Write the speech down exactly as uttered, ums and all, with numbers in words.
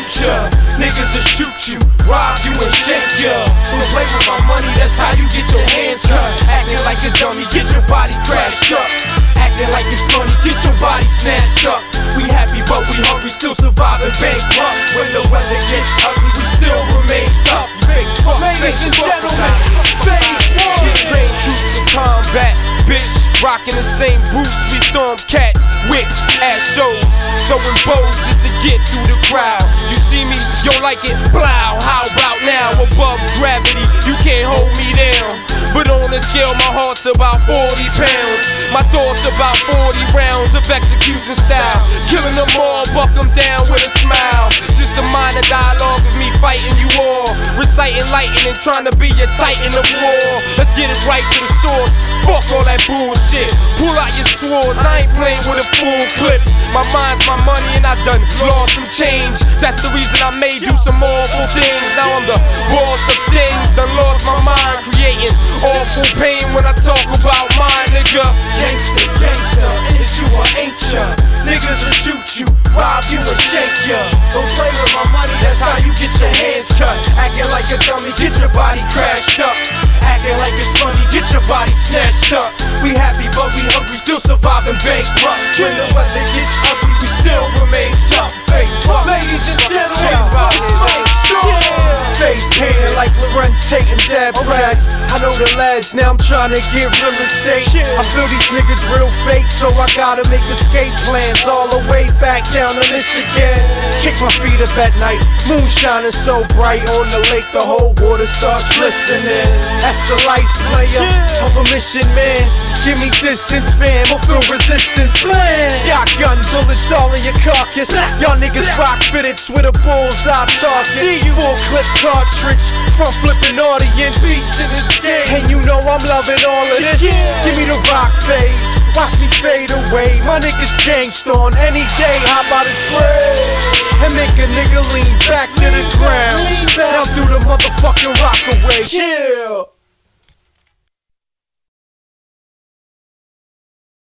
shoot ya. Niggas will shoot you, rob you and shake ya. Don't play with my money, that's how you get your hands cut. Acting like a dummy, get your body crashed up. Acting like it's funny, get your body snatched up. We happy but we hungry, still surviving bankrupt. When the weather gets ugly, we still remain tough. You fake fuck, ladies and fuck, gentlemen, phase one. get trained troops in combat, bitch. Rocking the same boots, we storm cats, whips, ass shows, throwing bows just to get through the crowd. You see me, you don't like it, blow. How about now? Above gravity, you can't hold me down. But on the scale, my heart's about forty pounds. My thoughts about forty rounds of execution style. Killing them all, buck them down with a smile. Just a minor dialogue of me fighting you all. Reciting lightning and trying to be your titan of war. Let's get it right to the source. Fuck all that bullshit. Pull out your swords, I ain't playing with a full clip. My mind's my money and I done lost some change. That's the reason I made do some awful things. Now I'm the boss of things. Done lost my mind, creating awful pain when I talk about mine, nigga. Gangsta, gangsta, is you or ain't ya? Niggas will shoot you, rob you and shake ya. Don't play with my money, that's how you get your hands cut. Acting like a dummy, get your body crashed up. Acting like it's funny, get your body snatched up. We happy but we hungry, still surviving bankrupt. When the weather gets ugly, we still remain tough. Fake fuck. Ladies and gentlemen, it's Mike Storm. Face painted like Lorenz Tate and Dad Brass. I know the lads, now I'm trying to get real estate. I feel these niggas real fake, so I gotta make escape plans all the way back down to Michigan. Kick my feet up at night, moon shining so bright on the lake, the whole water starts glistening. That's the life player of a mission man. Give me distance, fam, or feel resistance plan. Shotgun bullets all in your carcass. Y'all niggas rock fitteds with a bullseye target. Full clip cartridge, front flipping audience. Beast in this game, and you know I'm loving all of this. Give me the rock phase, watch me fade away. My niggas gangsta on any day. Hop out and spray and make a nigga lean back to the ground. Now do the motherfucking rock away. Yeah.